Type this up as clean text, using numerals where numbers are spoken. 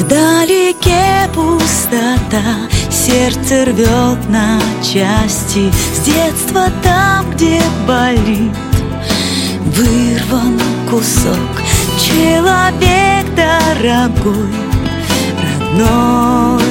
Вдалеке пустота, сердце рвет на части. С детства там, где болит, вырван кусок. Человек дорогой, родной